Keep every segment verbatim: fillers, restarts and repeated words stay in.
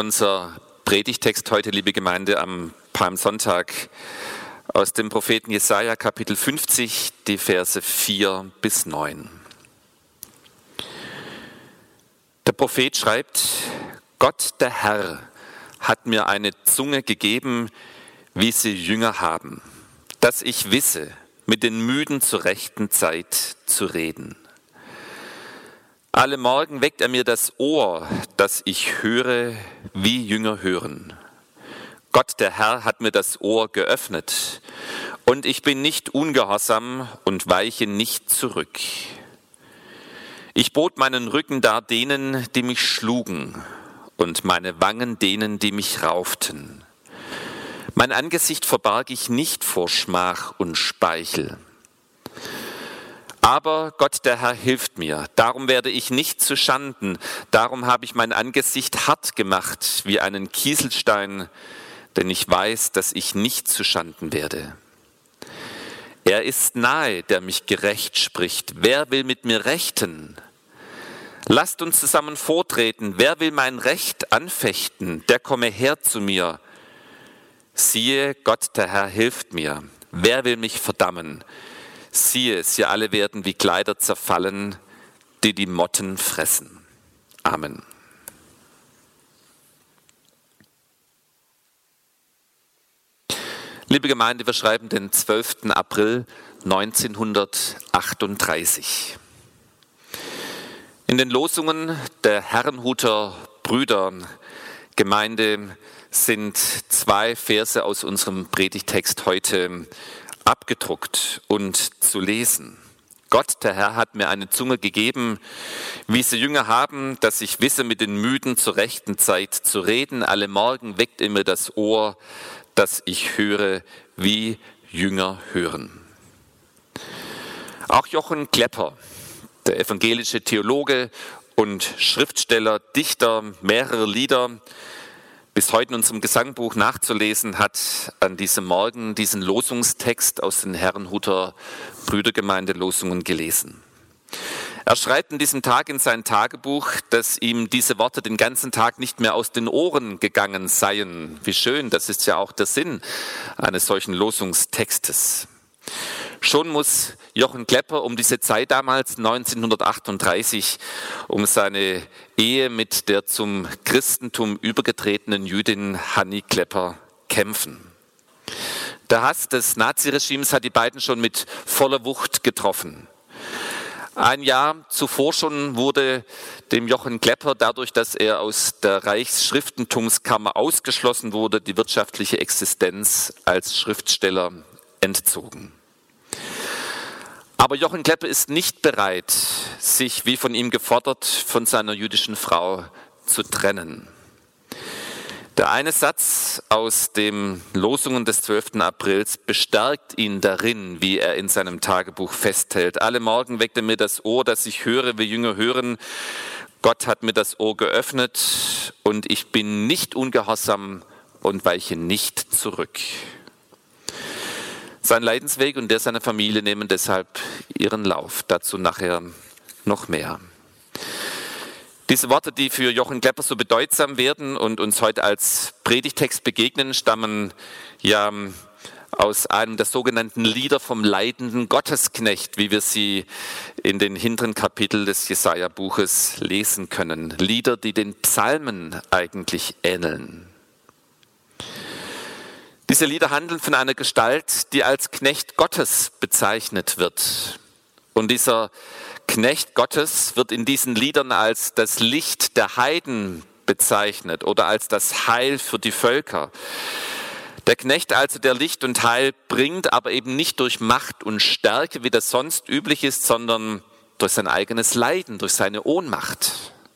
Unser Predigtext heute, liebe Gemeinde, am Palmsonntag aus dem Propheten Jesaja, Kapitel fünfzig, die Verse vier bis neun. Der Prophet schreibt: Gott, der Herr, hat mir eine Zunge gegeben, wie sie Jünger haben, dass ich wisse, mit den Müden zur rechten Zeit zu reden. Alle Morgen weckt er mir das Ohr, dass ich höre, wie Jünger hören. Gott, der Herr, hat mir das Ohr geöffnet, und ich bin nicht ungehorsam und weiche nicht zurück. Ich bot meinen Rücken dar denen, die mich schlugen, und meine Wangen denen, die mich rauften. Mein Angesicht verbarg ich nicht vor Schmach und Speichel. Aber Gott, der Herr, hilft mir. Darum werde ich nicht zu Schanden. Darum habe ich mein Angesicht hart gemacht wie einen Kieselstein, denn ich weiß, dass ich nicht zu Schanden werde. Er ist nahe, der mich gerecht spricht. Wer will mit mir rechten? Lasst uns zusammen vortreten. Wer will mein Recht anfechten? Der komme her zu mir. Siehe, Gott, der Herr, hilft mir. Wer will mich verdammen? Siehe, sie alle werden wie Kleider zerfallen, die die Motten fressen. Amen. Liebe Gemeinde, wir schreiben den zwölften April neunzehnhundertachtunddreißig. In den Losungen der Herrnhuter Brüdergemeinde sind zwei Verse aus unserem Predigtext heute abgedruckt und zu lesen. Gott, der Herr, hat mir eine Zunge gegeben, wie sie Jünger haben, dass ich wisse, mit den Müden zur rechten Zeit zu reden. Alle Morgen weckt er mir das Ohr, dass ich höre, wie Jünger hören. Auch Jochen Klepper, der evangelische Theologe und Schriftsteller, Dichter mehrerer Lieder, bis heute in unserem Gesangbuch nachzulesen, hat an diesem Morgen diesen Losungstext aus den Herrnhuter Brüdergemeinde-Losungen gelesen. Er schreibt an diesem Tag in sein Tagebuch, dass ihm diese Worte den ganzen Tag nicht mehr aus den Ohren gegangen seien. Wie schön, das ist ja auch der Sinn eines solchen Losungstextes. Schon muss Jochen Klepper um diese Zeit damals, neunzehnhundertachtunddreißig, um seine Ehe mit der zum Christentum übergetretenen Jüdin Hanni Klepper kämpfen. Der Hass des Naziregimes hat die beiden schon mit voller Wucht getroffen. Ein Jahr zuvor schon wurde dem Jochen Klepper, dadurch, dass er aus der Reichsschriftentumskammer ausgeschlossen wurde, die wirtschaftliche Existenz als Schriftsteller entzogen. Aber Jochen Klepper ist nicht bereit, sich, wie von ihm gefordert, von seiner jüdischen Frau zu trennen. Der eine Satz aus den Losungen des zwölften Aprils bestärkt ihn darin, wie er in seinem Tagebuch festhält. Alle Morgen weckt er mir das Ohr, dass ich höre, wie Jünger hören. Gott hat mir das Ohr geöffnet und ich bin nicht ungehorsam und weiche nicht zurück. Sein Leidensweg und der seiner Familie nehmen deshalb ihren Lauf. Dazu nachher noch mehr. Diese Worte, die für Jochen Klepper so bedeutsam werden und uns heute als Predigtext begegnen, stammen ja aus einem der sogenannten Lieder vom leidenden Gottesknecht, wie wir sie in den hinteren Kapiteln des Jesaja-Buches lesen können. Lieder, die den Psalmen eigentlich ähneln. Diese Lieder handeln von einer Gestalt, die als Knecht Gottes bezeichnet wird. Und dieser Knecht Gottes wird in diesen Liedern als das Licht der Heiden bezeichnet oder als das Heil für die Völker. Der Knecht also, der Licht und Heil bringt, aber eben nicht durch Macht und Stärke, wie das sonst üblich ist, sondern durch sein eigenes Leiden, durch seine Ohnmacht.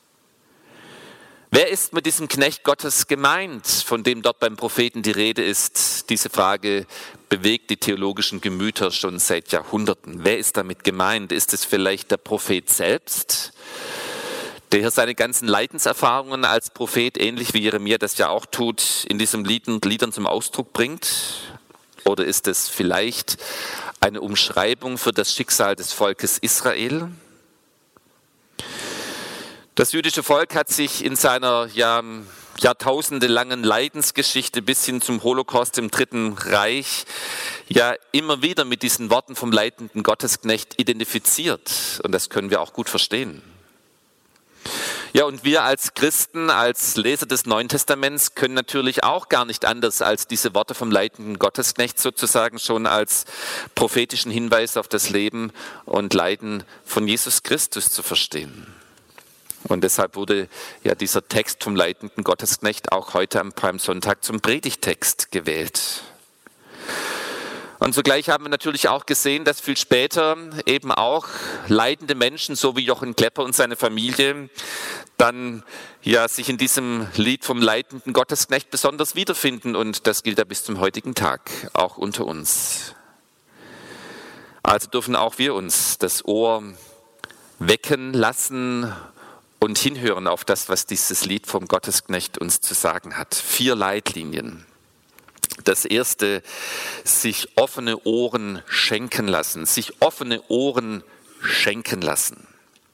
Wer ist mit diesem Knecht Gottes gemeint, von dem dort beim Propheten die Rede ist? Diese Frage bewegt die theologischen Gemüter schon seit Jahrhunderten. Wer ist damit gemeint? Ist es vielleicht der Prophet selbst, der hier seine ganzen Leidenserfahrungen als Prophet, ähnlich wie Jeremia das ja auch tut, in diesen Liedern zum Ausdruck bringt? Oder ist es vielleicht eine Umschreibung für das Schicksal des Volkes Israel? Das jüdische Volk hat sich in seiner ja, jahrtausendelangen Leidensgeschichte bis hin zum Holocaust im Dritten Reich ja immer wieder mit diesen Worten vom leitenden Gottesknecht identifiziert. Und das können wir auch gut verstehen. Ja, und wir als Christen, als Leser des Neuen Testaments können natürlich auch gar nicht anders, als diese Worte vom leitenden Gottesknecht sozusagen schon als prophetischen Hinweis auf das Leben und Leiden von Jesus Christus zu verstehen. Und deshalb wurde ja dieser Text vom leitenden Gottesknecht auch heute am Palmsonntag zum Predigttext gewählt. Und zugleich haben wir natürlich auch gesehen, dass viel später eben auch leidende Menschen, so wie Jochen Klepper und seine Familie, dann ja sich in diesem Lied vom leitenden Gottesknecht besonders wiederfinden. Und das gilt ja bis zum heutigen Tag, auch unter uns. Also dürfen auch wir uns das Ohr wecken lassen und hinhören auf das, was dieses Lied vom Gottesknecht uns zu sagen hat. Vier Leitlinien. Das erste, sich offene Ohren schenken lassen. Sich offene Ohren schenken lassen.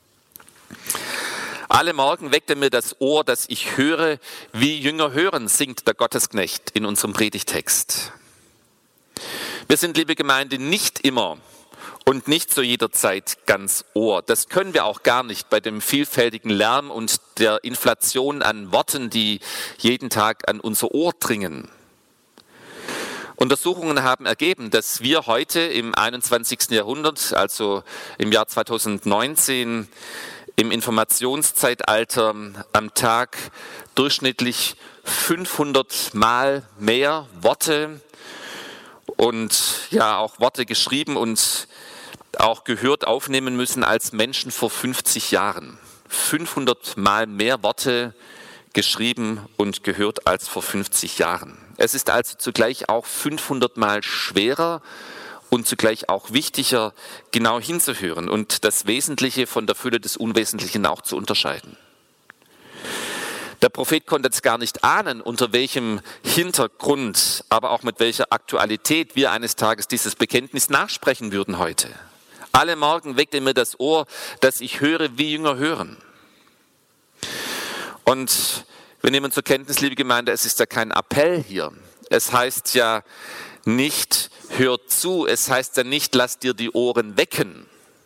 Alle Morgen weckt er mir das Ohr, dass ich höre, wie Jünger hören, singt der Gottesknecht in unserem Predigtext. Wir sind, liebe Gemeinde, nicht immer und nicht zu jeder Zeit ganz Ohr. Das können wir auch gar nicht bei dem vielfältigen Lärm und der Inflation an Worten, die jeden Tag an unser Ohr dringen. Untersuchungen haben ergeben, dass wir heute im einundzwanzigsten Jahrhundert, also im Jahr zweitausendneunzehn, im Informationszeitalter am Tag durchschnittlich fünfhundert Mal mehr Worte und ja auch Worte geschrieben und auch gehört aufnehmen müssen als Menschen vor fünfzig Jahren. fünfhundert Mal mehr Worte geschrieben und gehört als vor fünfzig Jahren. Es ist also zugleich auch fünfhundert Mal schwerer und zugleich auch wichtiger, genau hinzuhören und das Wesentliche von der Fülle des Unwesentlichen auch zu unterscheiden. Der Prophet konnte es gar nicht ahnen, unter welchem Hintergrund, aber auch mit welcher Aktualität wir eines Tages dieses Bekenntnis nachsprechen würden heute. Alle Morgen weckt er mir das Ohr, dass ich höre, wie Jünger hören. Und wir nehmen zur Kenntnis, liebe Gemeinde, es ist ja kein Appell hier. Es heißt ja nicht, hör zu, es heißt ja nicht, lass dir die Ohren wecken,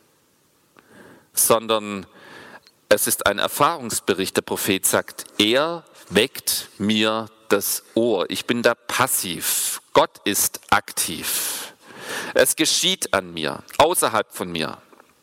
sondern es ist ein Erfahrungsbericht. Der Prophet sagt, er weckt mir das Ohr. Ich bin da passiv. Gott ist aktiv. Es geschieht an mir, außerhalb von mir.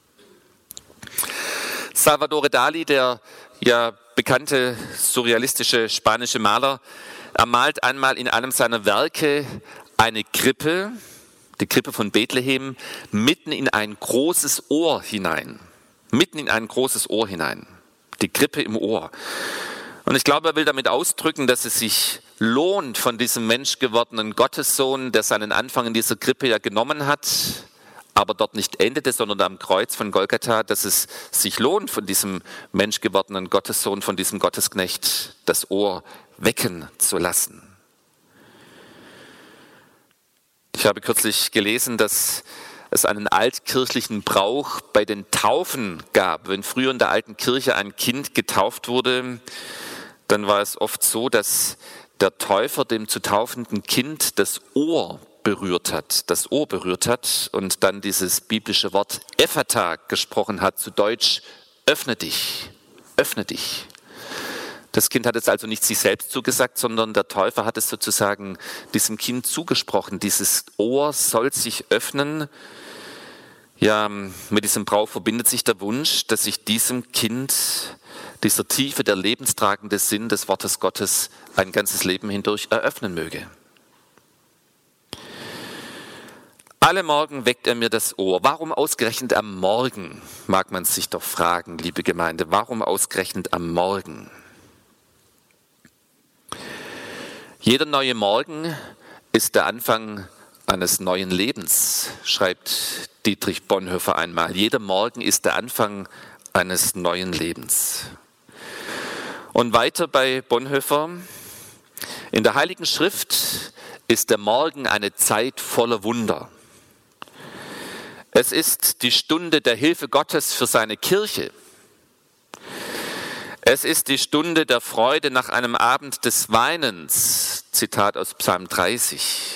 Salvador Dali, der ja bekannte surrealistische spanische Maler, er malt einmal in einem seiner Werke eine Krippe, die Krippe von Bethlehem, mitten in ein großes Ohr hinein. Mitten in ein großes Ohr hinein. Die Krippe im Ohr. Und ich glaube, er will damit ausdrücken, dass es sich lohnt, von diesem menschgewordenen Gottessohn, der seinen Anfang in dieser Krippe ja genommen hat, aber dort nicht endete, sondern am Kreuz von Golgatha, dass es sich lohnt, von diesem menschgewordenen Gottessohn, von diesem Gottesknecht, das Ohr wecken zu lassen. Ich habe kürzlich gelesen, dass es einen altkirchlichen Brauch bei den Taufen gab. Wenn früher in der alten Kirche ein Kind getauft wurde, dann war es oft so, dass der Täufer dem zu taufenden Kind das Ohr berührt hat, das Ohr berührt hat und dann dieses biblische Wort Ephata gesprochen hat, zu Deutsch, öffne dich, öffne dich. Das Kind hat es also nicht sich selbst zugesagt, sondern der Täufer hat es sozusagen diesem Kind zugesprochen. Dieses Ohr soll sich öffnen. Ja, mit diesem Brauch verbindet sich der Wunsch, dass sich diesem Kind dieser tiefe, der lebenstragende Sinn des Wortes Gottes ein ganzes Leben hindurch eröffnen möge. Alle Morgen weckt er mir das Ohr. Warum ausgerechnet am Morgen, mag man sich doch fragen, liebe Gemeinde. Warum ausgerechnet am Morgen? Jeder neue Morgen ist der Anfang eines neuen Lebens, schreibt Dietrich Bonhoeffer einmal. Jeder Morgen ist der Anfang eines neuen Lebens. Und weiter bei Bonhoeffer, in der Heiligen Schrift ist der Morgen eine Zeit voller Wunder. Es ist die Stunde der Hilfe Gottes für seine Kirche. Es ist die Stunde der Freude nach einem Abend des Weinens. Zitat aus Psalm dreißig.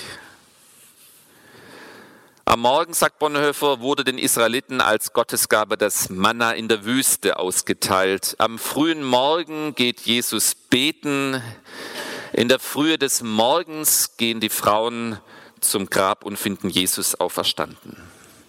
Am Morgen, sagt Bonhoeffer, wurde den Israeliten als Gottesgabe das Manna in der Wüste ausgeteilt. Am frühen Morgen geht Jesus beten. In der Frühe des Morgens gehen die Frauen zum Grab und finden Jesus auferstanden.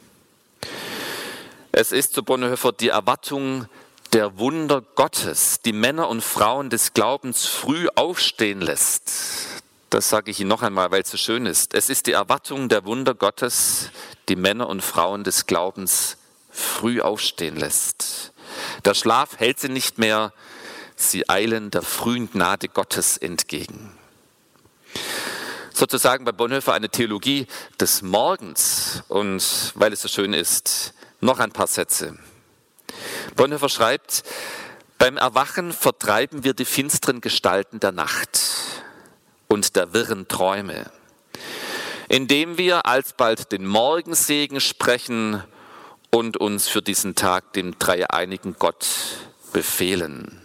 Es ist, so Bonhoeffer, die Erwartung der Wunder Gottes, die Männer und Frauen des Glaubens früh aufstehen lässt. Das sage ich Ihnen noch einmal, weil es so schön ist. Es ist die Erwartung der Wunder Gottes, die Männer und Frauen des Glaubens früh aufstehen lässt. Der Schlaf hält sie nicht mehr, sie eilen der frühen Gnade Gottes entgegen. Sozusagen bei Bonhoeffer eine Theologie des Morgens. Und weil es so schön ist, noch ein paar Sätze. Bonhoeffer schreibt, beim Erwachen vertreiben wir die finsteren Gestalten der Nacht und der wirren Träume, indem wir alsbald den Morgensegen sprechen und uns für diesen Tag dem dreieinigen Gott befehlen.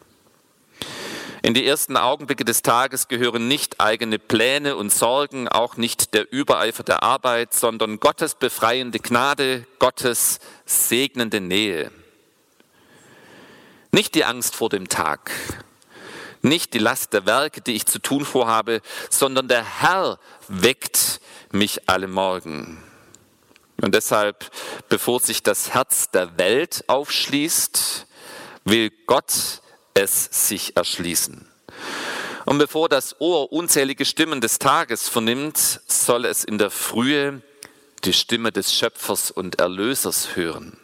In die ersten Augenblicke des Tages gehören nicht eigene Pläne und Sorgen, auch nicht der Übereifer der Arbeit, sondern Gottes befreiende Gnade, Gottes segnende Nähe. Nicht die Angst vor dem Tag, nicht die Last der Werke, die ich zu tun vorhabe, sondern der Herr weckt mich alle Morgen. Und deshalb, bevor sich das Herz der Welt aufschließt, will Gott es sich erschließen. Und bevor das Ohr unzählige Stimmen des Tages vernimmt, soll es in der Frühe die Stimme des Schöpfers und Erlösers hören.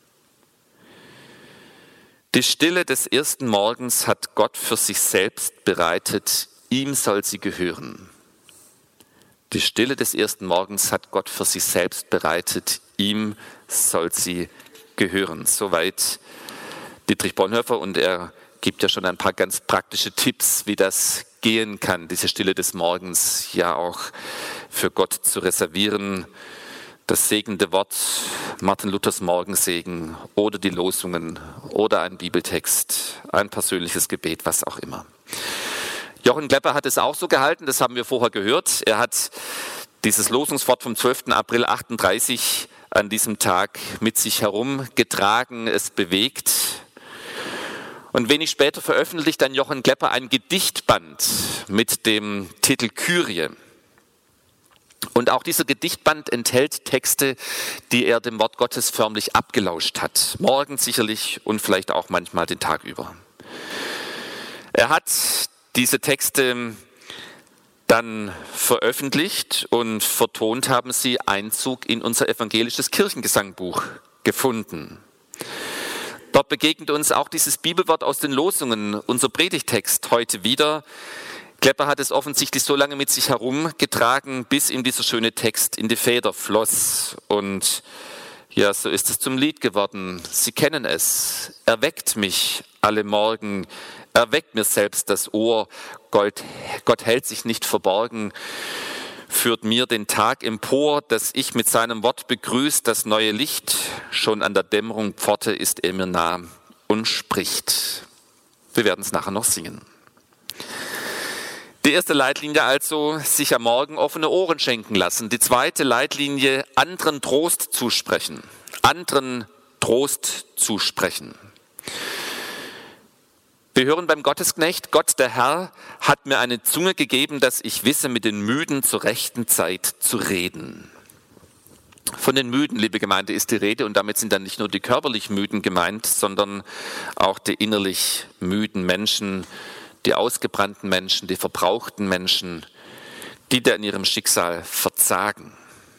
Die Stille des ersten Morgens hat Gott für sich selbst bereitet, ihm soll sie gehören. Die Stille des ersten Morgens hat Gott für sich selbst bereitet, ihm soll sie gehören. Soweit Dietrich Bonhoeffer, und er gibt ja schon ein paar ganz praktische Tipps, wie das gehen kann, diese Stille des Morgens ja auch für Gott zu reservieren. Das segnende Wort, Martin Luthers Morgensegen oder die Losungen oder ein Bibeltext, ein persönliches Gebet, was auch immer. Jochen Klepper hat es auch so gehalten, das haben wir vorher gehört. Er hat dieses Losungswort vom zwölften April achtunddreißig an diesem Tag mit sich herumgetragen, es bewegt. Und wenig später veröffentlicht dann Jochen Klepper ein Gedichtband mit dem Titel Kyrie. Und auch dieser Gedichtband enthält Texte, die er dem Wort Gottes förmlich abgelauscht hat. Morgens sicherlich und vielleicht auch manchmal den Tag über. Er hat diese Texte dann veröffentlicht und vertont haben sie Einzug in unser evangelisches Kirchengesangbuch gefunden. Dort begegnet uns auch dieses Bibelwort aus den Losungen, unser Predigtext heute wieder. Klepper hat es offensichtlich so lange mit sich herumgetragen, bis ihm dieser schöne Text in die Feder floss. Und ja, so ist es zum Lied geworden. Sie kennen es. Erweckt mich alle Morgen, erweckt mir selbst das Ohr. Gott, Gott hält sich nicht verborgen, führt mir den Tag empor, dass ich mit seinem Wort begrüßt das neue Licht. Schon an der Dämmerung Pforte ist er mir nah und spricht. Wir werden es nachher noch singen. Die erste Leitlinie also, sich am Morgen offene Ohren schenken lassen. Die zweite Leitlinie, anderen Trost zusprechen. Anderen Trost zusprechen. Wir hören beim Gottesknecht, Gott der Herr hat mir eine Zunge gegeben, dass ich wisse, mit den Müden zur rechten Zeit zu reden. Von den Müden, liebe Gemeinde, ist die Rede, und damit sind dann nicht nur die körperlich Müden gemeint, sondern auch die innerlich müden Menschen, die ausgebrannten Menschen, die verbrauchten Menschen, die da in ihrem Schicksal verzagen.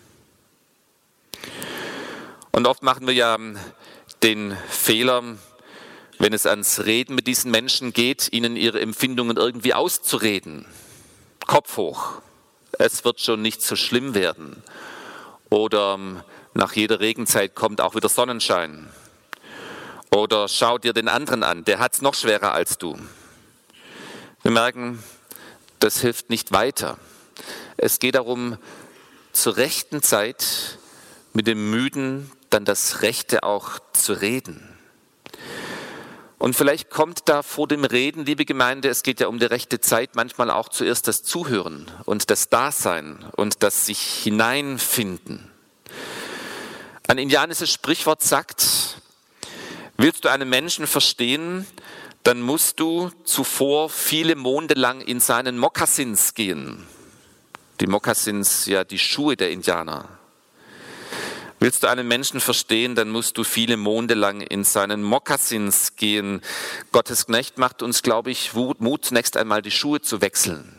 Und oft machen wir ja den Fehler, wenn es ans Reden mit diesen Menschen geht, ihnen ihre Empfindungen irgendwie auszureden. Kopf hoch, es wird schon nicht so schlimm werden. Oder nach jeder Regenzeit kommt auch wieder Sonnenschein. Oder schau dir den anderen an, der hat es noch schwerer als du. Wir merken, das hilft nicht weiter. Es geht darum, zur rechten Zeit mit dem Müden dann das Rechte auch zu reden. Und vielleicht kommt da vor dem Reden, liebe Gemeinde, es geht ja um die rechte Zeit, manchmal auch zuerst das Zuhören und das Dasein und das sich hineinfinden. Ein indianisches Sprichwort sagt, willst du einen Menschen verstehen, dann musst du zuvor viele Monde lang in seinen Mokassins gehen. Die Mokassins, ja die Schuhe der Indianer. Willst du einen Menschen verstehen, dann musst du viele Monde lang in seinen Mokassins gehen. Gottes Knecht macht uns, glaube ich, Mut, zunächst einmal die Schuhe zu wechseln.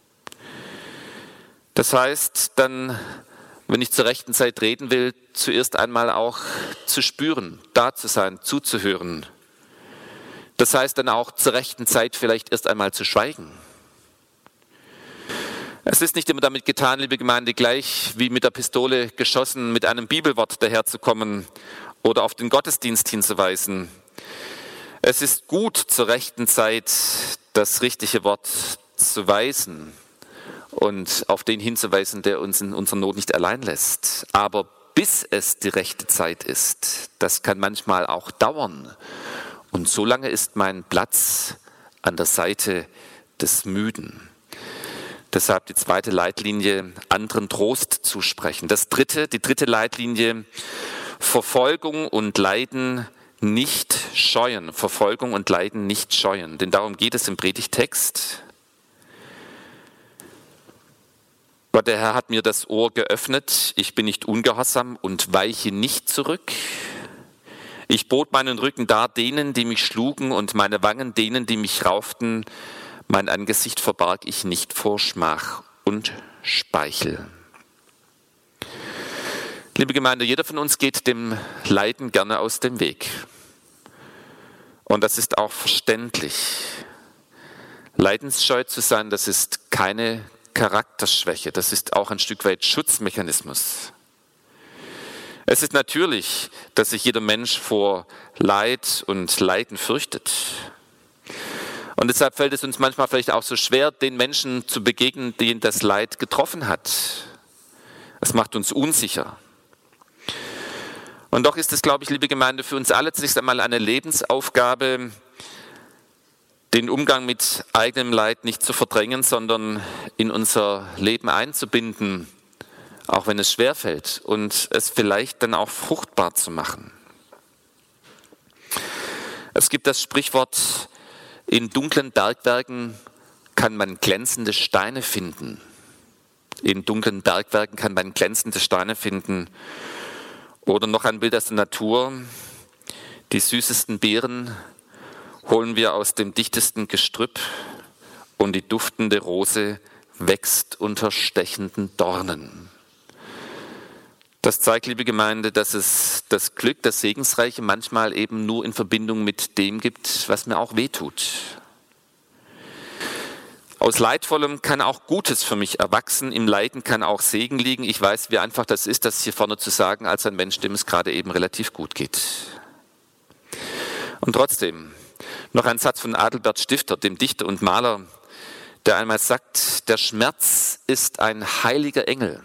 Das heißt, dann, wenn ich zur rechten Zeit reden will, zuerst einmal auch zu spüren, da zu sein, zuzuhören. Das heißt dann auch zur rechten Zeit vielleicht erst einmal zu schweigen. Es ist nicht immer damit getan, liebe Gemeinde, gleich wie mit der Pistole geschossen, mit einem Bibelwort daherzukommen oder auf den Gottesdienst hinzuweisen. Es ist gut, zur rechten Zeit das richtige Wort zu weisen und auf den hinzuweisen, der uns in unserer Not nicht allein lässt. Aber bis es die rechte Zeit ist, das kann manchmal auch dauern. Und so lange ist mein Platz an der Seite des Müden. Deshalb die zweite Leitlinie, anderen Trost zusprechen. Das dritte, die dritte Leitlinie, Verfolgung und Leiden nicht scheuen. Verfolgung und Leiden nicht scheuen. Denn darum geht es im Predigtext. Gott, der Herr, hat mir das Ohr geöffnet. Ich bin nicht ungehorsam und weiche nicht zurück. Ich bot meinen Rücken dar denen, die mich schlugen, und meine Wangen denen, die mich rauften. Mein Angesicht verbarg ich nicht vor Schmach und Speichel. Liebe Gemeinde, jeder von uns geht dem Leiden gerne aus dem Weg. Und das ist auch verständlich. Leidensscheu zu sein, das ist keine Charakterschwäche, das ist auch ein Stück weit Schutzmechanismus. Es ist natürlich, dass sich jeder Mensch vor Leid und Leiden fürchtet. Und deshalb fällt es uns manchmal vielleicht auch so schwer, den Menschen zu begegnen, den das Leid getroffen hat. Es macht uns unsicher. Und doch ist es, glaube ich, liebe Gemeinde, für uns alle zunächst einmal eine Lebensaufgabe, den Umgang mit eigenem Leid nicht zu verdrängen, sondern in unser Leben einzubinden, auch wenn es schwerfällt, und es vielleicht dann auch fruchtbar zu machen. Es gibt das Sprichwort, in dunklen Bergwerken kann man glänzende Steine finden. In dunklen Bergwerken kann man glänzende Steine finden. Oder noch ein Bild aus der Natur. Die süßesten Beeren holen wir aus dem dichtesten Gestrüpp und die duftende Rose wächst unter stechenden Dornen. Das zeigt, liebe Gemeinde, dass es das Glück, das Segensreiche manchmal eben nur in Verbindung mit dem gibt, was mir auch wehtut. Aus Leidvollem kann auch Gutes für mich erwachsen, im Leiden kann auch Segen liegen. Ich weiß, wie einfach das ist, das hier vorne zu sagen, als ein Mensch, dem es gerade eben relativ gut geht. Und trotzdem, noch ein Satz von Adelbert Stifter, dem Dichter und Maler, der einmal sagt, der Schmerz ist ein heiliger Engel.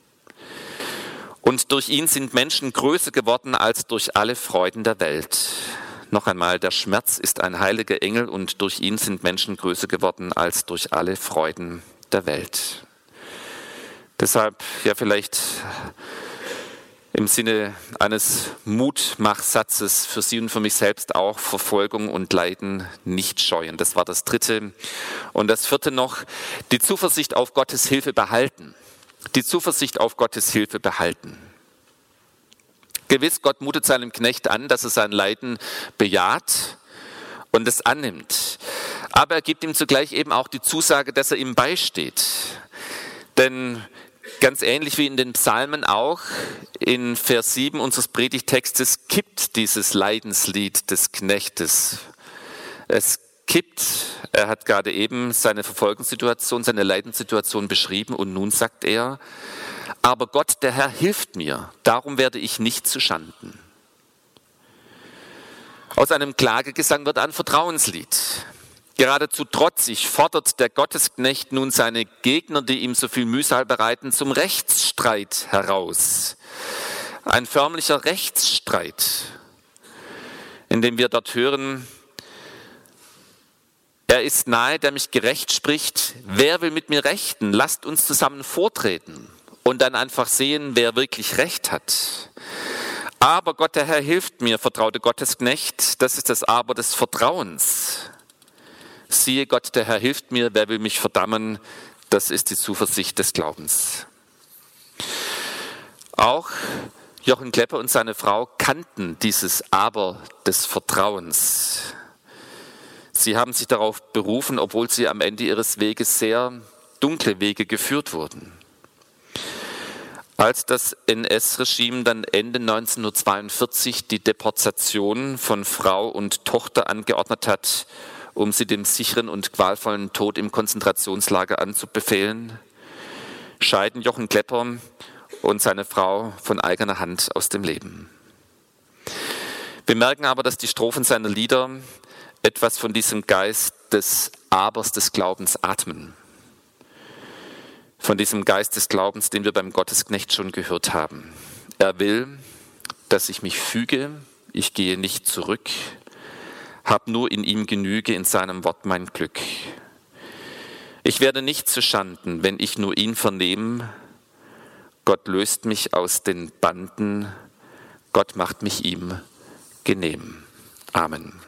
Und durch ihn sind Menschen größer geworden als durch alle Freuden der Welt. Noch einmal, der Schmerz ist ein heiliger Engel und durch ihn sind Menschen größer geworden als durch alle Freuden der Welt. Deshalb ja vielleicht im Sinne eines Mutmachsatzes für Sie und für mich selbst auch Verfolgung und Leiden nicht scheuen. Das war das dritte. Und das vierte noch, die Zuversicht auf Gottes Hilfe behalten. Die Zuversicht auf Gottes Hilfe behalten. Gewiss, Gott mutet seinem Knecht an, dass er sein Leiden bejaht und es annimmt. Aber er gibt ihm zugleich eben auch die Zusage, dass er ihm beisteht. Denn ganz ähnlich wie in den Psalmen auch, in Vers sieben unseres Predigtextes kippt dieses Leidenslied des Knechtes. Es kippt, er hat gerade eben seine Verfolgungssituation, seine Leidenssituation beschrieben und nun sagt er, aber Gott, der Herr, hilft mir, darum werde ich nicht zuschanden. Aus einem Klagegesang wird ein Vertrauenslied. Geradezu trotzig fordert der Gottesknecht nun seine Gegner, die ihm so viel Mühsal bereiten, zum Rechtsstreit heraus. Ein förmlicher Rechtsstreit, in dem wir dort hören, Er ist nahe, der mich gerecht spricht. Wer will mit mir rechten? Lasst uns zusammen vortreten und dann einfach sehen, wer wirklich Recht hat. Aber Gott, der Herr, hilft mir, vertraute Gottesknecht. Das ist das Aber des Vertrauens. Siehe, Gott, der Herr, hilft mir. Wer will mich verdammen? Das ist die Zuversicht des Glaubens. Auch Jochen Klepper und seine Frau kannten dieses Aber des Vertrauens. Sie haben sich darauf berufen, obwohl sie am Ende ihres Weges sehr dunkle Wege geführt wurden. Als das N S-Regime dann Ende neunzehnhundertzweiundvierzig die Deportation von Frau und Tochter angeordnet hat, um sie dem sicheren und qualvollen Tod im Konzentrationslager anzubefehlen, scheiden Jochen Klepper und seine Frau von eigener Hand aus dem Leben. Wir merken aber, dass die Strophen seiner Lieder etwas von diesem Geist des Abers des Glaubens atmen. Von diesem Geist des Glaubens, den wir beim Gottesknecht schon gehört haben. Er will, dass ich mich füge, ich gehe nicht zurück, hab nur in ihm Genüge, in seinem Wort mein Glück. Ich werde nicht zu Schanden, wenn ich nur ihn vernehme. Gott löst mich aus den Banden, Gott macht mich ihm genehm. Amen.